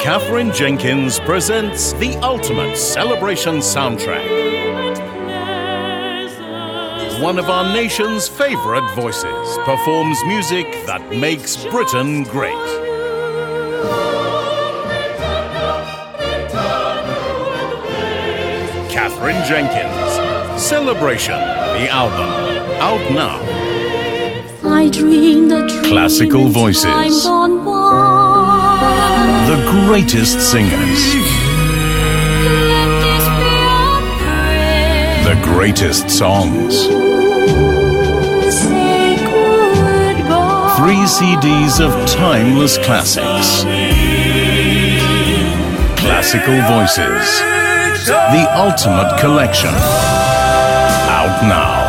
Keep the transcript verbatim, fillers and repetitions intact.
Katherine Jenkins presents the ultimate celebration soundtrack. One of our nation's favorite voices performs music that makes Britain great. Katherine Jenkins, Celebration, the album, out now. I dreamed a dream Classical voices. The greatest singers. The greatest songs. Three C Ds of timeless classics. Classical Voices. The ultimate collection. Out now.